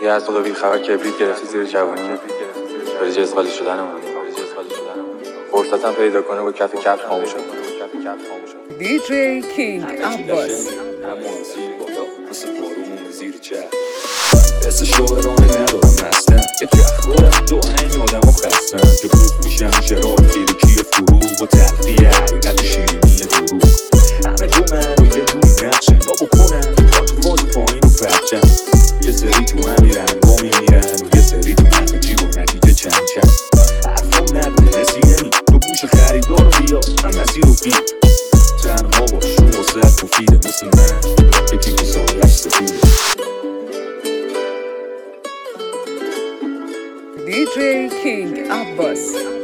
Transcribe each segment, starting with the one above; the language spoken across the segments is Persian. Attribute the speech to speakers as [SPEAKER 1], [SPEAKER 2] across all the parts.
[SPEAKER 1] یه از خدا بیخبر کبریت گرفتی زیر جوانی داری جزغالی شدنمون فرصتم پیدا کنه با کف خاموش کنه.
[SPEAKER 2] دیجی کینگ عباس
[SPEAKER 3] حس شاعرانه ندارم مستم یه خورم دو هنگ آدم و خستم که بروف میشم شرار فیروکی فرو با تلقیه حقیقت شیرینی دروغ همه دو من و یه دونی نقشن با بکنم با تو باز پایین و پرچم یه سری تو هم میرن با میمیرن و یه سری تو نفع جیب و نتیجه چند حرفم نبونه نسیدنی تو گوش خریدار رو بیا من مسیر رو بیا تنها باشون واسه مفیده مثل من یکی که سالش سفیده.
[SPEAKER 2] دیجی کینگ عباس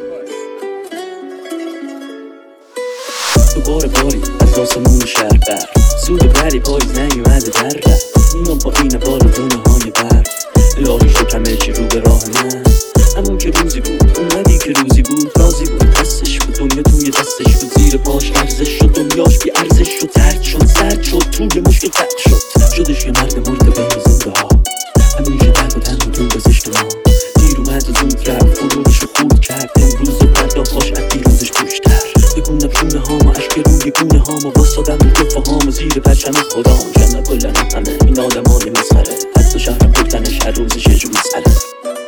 [SPEAKER 4] دوباره باری از آسمون شهر بر سود بری پاییز نیومده در رفت میام پایین بالا دونه های برف الهی شکمه چی رو به راه من همون که روزی بود اومدی که روزی بود رازی بود دستش بود دنیا توی دستش بود زیر پاش ارزش شد دنیاش بی ارزش شد ترد شد سرد شد توی مشکل قد شد شدش یه مرد مرد بین زنده ها همیشه درد و تنها تو بزشت ما دیر اومد و زود رفت فرورش رو خورد کرد امروز و برداهاش از دیروزش پوشتر بگونه پونه هامو اشک روی گونه هامو واسادم رو گفه هامو زیر پرچم خدام جمع کلن همه این آدم های مسخره حتی شهرم گفتنش هر روزش یه جور مسئله